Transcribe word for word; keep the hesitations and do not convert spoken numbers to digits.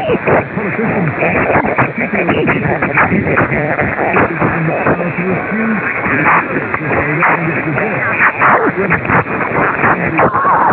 Politicians hate particular people. If they give them the power to refuse, they should, if they don't think it's the best.